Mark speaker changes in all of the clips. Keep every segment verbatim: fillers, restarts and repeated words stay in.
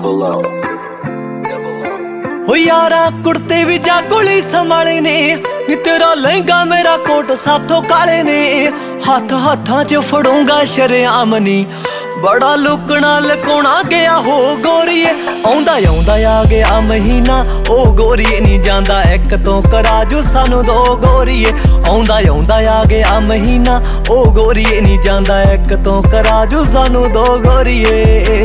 Speaker 1: हो यारा कुर्ते भी जागोली संभाले ने नी तेरा लहंगा मेरा कोट साथों काले ने हाथ हाथा च फड़ूंगा शरेआम नी बड़ा लुकना लकोना गया हो गोरीए आउंदा आउंदा आ गया महीना ओ गोरीए नी जांदा एक तो कराजू सानू दो गोरीए आउंदा आउंदा आ गया महीना ओ गोरीए नी जांदा एक तो कराजू सानू दो गोरीए।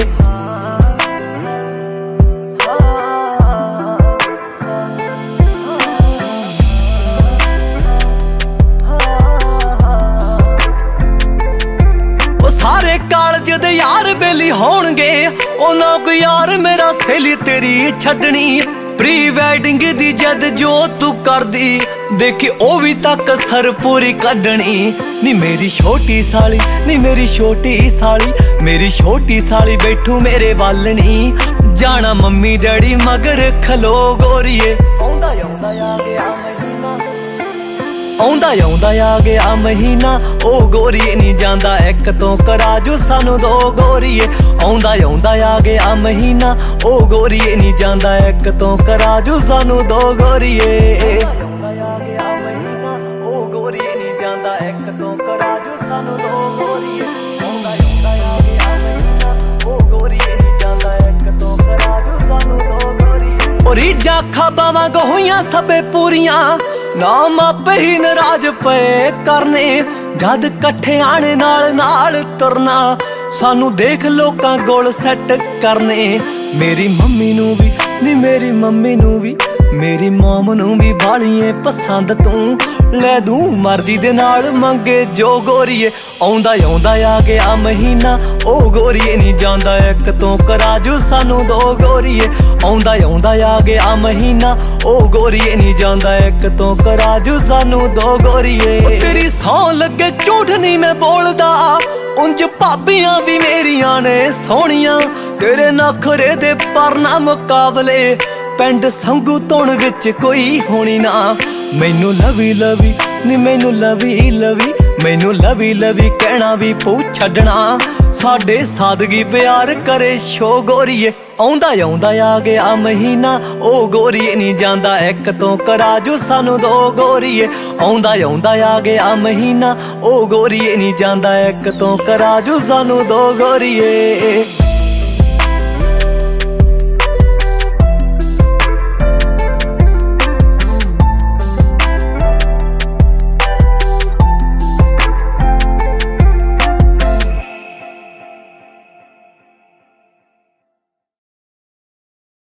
Speaker 1: कालज दे यार बेली होणगे उन्हां को यार मेरा सहेली तेरी छड्डनी प्री वैडिंग दी जद जो तू करदी देखी ओ भी तक सर पूरी कड्डनी नी मेरी छोटी साली नी मेरी छोटी साली मेरी छोटी साली बैठू मेरे वालनी जाना मम्मी डैडी मगर खलो गोरीए आउंदा आउंदा आ गया महीना आउंदा आउंदा आ गया महीना ओ गोरीए नी जांदा एक तो कराजू सानू दो गोरीए आउंदा आउंदा आ गया महीना ओ गोरीए नी जांदा एक तो कराजू सानू दो गोरीए आउंदा आ गया महीना ओ गोरीए नी जांदा एक तो कराजू सानू दो गोरीए आउंदा आउंदा आ गया महीना ओ गोरीए नी जांदा एक तो कराजू सानू दो गोरीए ओ रीजा खाबावां होईयां सबे पूरियां ना मापे ही नाराज पे करने जद कट्ठे आने नाल नाल तुरना सानू देख लोकां गोल सैट करने मेरी मम्मी नू भी नी मेरी मम्मी नू भी मेरी मोम नू भी बालिए पसंद तू ले दूं मर्जी दे नाल मंगे जो गोरीए आउंदा आउंदा आ गया महीना ओ गोरीए नी जांदा एक तो कराजू सानू दो गोरीए आउंदा आउंदा आ गया महीना ओ गोरीए नी जांदा एक तो कराजू सानू दो गोरीए तेरी सौं लगे झूठ नहीं मैं बोलदा उंज भाबियां भी मेरियां ने सोहणियां तेरे नखरे दे पर ना मुकाबले पिंड संगू धुन विच कोई होनी ना मैनू लवी लवी नी मैनू लवी लवी मैनू लवी लवी कहना भी पू छड्डना साडे सादगी प्यार करे शो गोरीए आउंदा आउंदा आ गया महीना ओ गोरीए नी जांदा एक तो कराजू सानू दो गोरीए आउंदा आउंदा आ गया महीना ओ गोरीए नी जांदा एक तो कराजू सानू दो गोरीए।